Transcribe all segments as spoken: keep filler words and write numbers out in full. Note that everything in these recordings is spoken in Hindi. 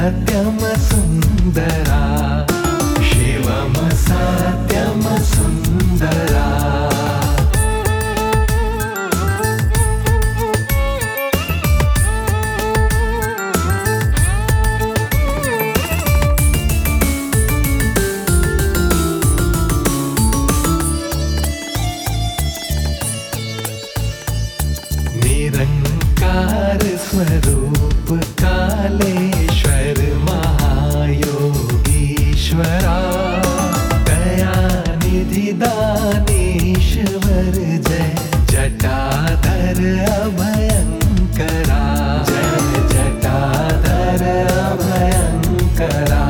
सत्यम सुंदरा, शिवम सत्यम सुंदरा। निरंकार स्वरूप कालेश्वर महायोगीश्वरा, दयानिधि दानेश्वर जय जटाधर अभयंकरा, जय जटाधर अभयंकरा।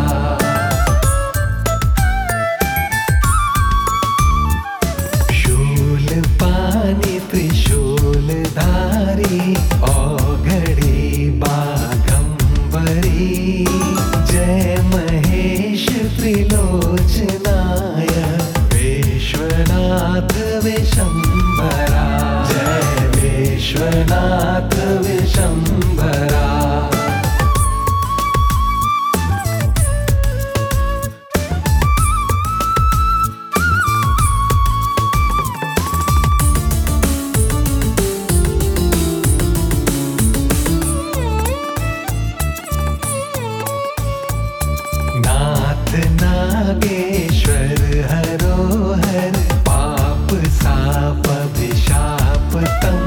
शूल पानी त्रिशूल धारी, औघड़ी बाघंबरी, जय महेश त्रिलोचनाय विश्वनाथ विशंभरा, जय विश्वनाथ विशंभरा। नाथ नागेश्वर हरोहर, पाप साप अभिशाप तम,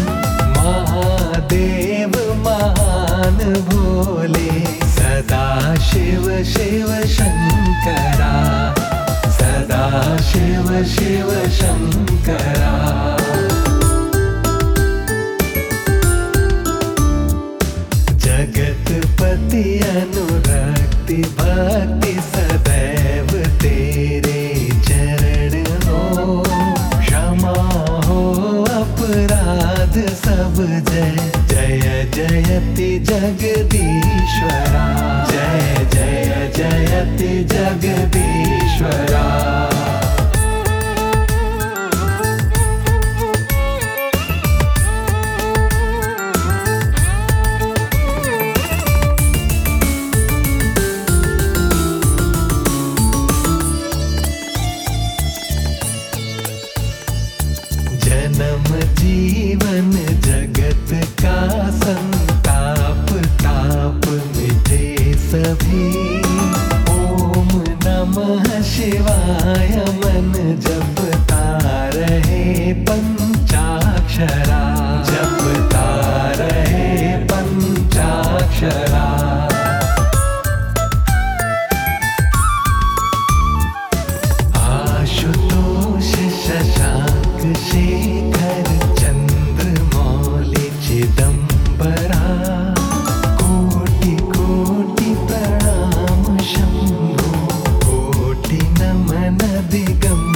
महादेव महान भोले, सदा शिव शिव शंकरा, सदा शिव शिव शंकरा। जगतपति अनुरक्ति भक्ति सदैव तेरे चरण हो, क्षमा हो अपराध सब जय जय जयति जगदीश्वरा, जय जय जयति जगदीश्वरा। जन्म जीवन जगत का संताप ताप मिटे सभी, ओम नमः शिवाय मन जपता रहे पंचाक्षरा, जपता रहे पंचाक्षरा। आशुतोष शशांक शेखर चंद्रमौलि चिदंबरा, कोटि कोटि प्रणाम शंभो, कोटि नमन दिगंबरा।